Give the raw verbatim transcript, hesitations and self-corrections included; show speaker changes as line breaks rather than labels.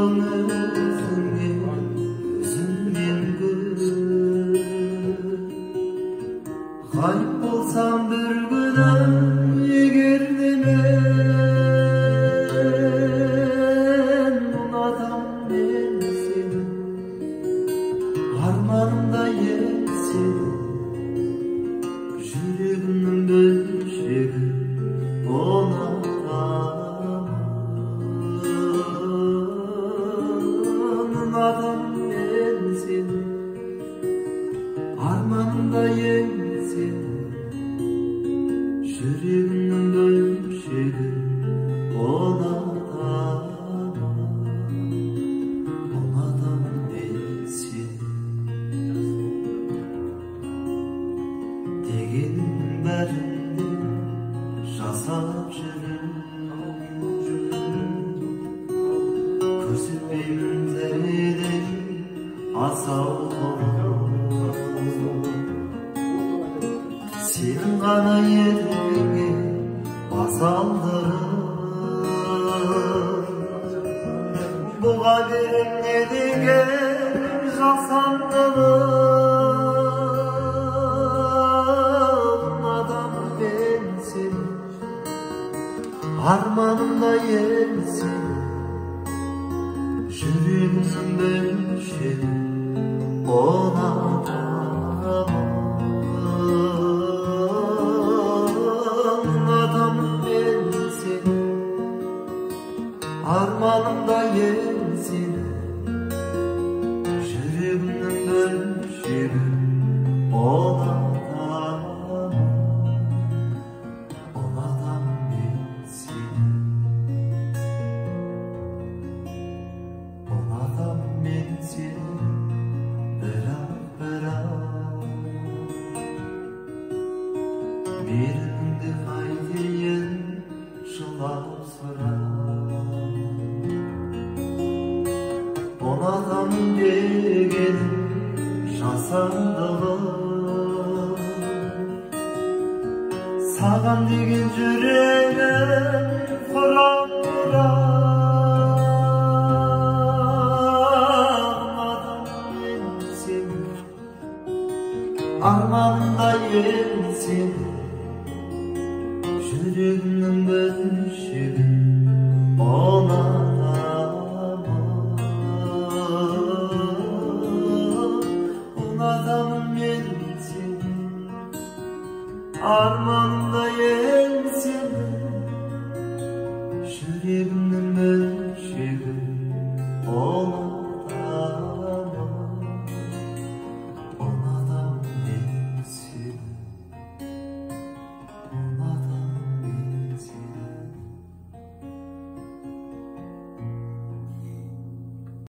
өзіңе өзіңнен гөр. Ғайып болсам бір күні егер де мен ұнатам мен сені, арманымда ем сені, жүрегімнің бөлшегі ұнатам мен сені, арманымда ем сені, жүрегімнің бөлшегі ұнатам, ұнатам мен сені. Дегенің бәрінде жасап жүрмін, көрсетпеймін зәредей асау қолым. Сенің ғана еркіңе бас алдырып, бұға берем не деген жасандылық. Ұнатам мен сені, арманымда ем сені, жүрегімнің бөлшегі ұнатам, ұнатам мен сені, арманымда ем сені, жүрегімнің бөлшегі ұнатам, ұнатам мен сені, ұнатам мен сені, бірақ бірақ мейіріміңді қайтейін жылап сұрап. Ұнатам дегенім жасандылық, саған деген жүрегім құран құран. Ұнатам мен сені, арманымда ем сені, жүрегімнің бөлшегі ұнатам, ұнатам мен сені, арманымда ем сені, жүрегімнің бөлшегі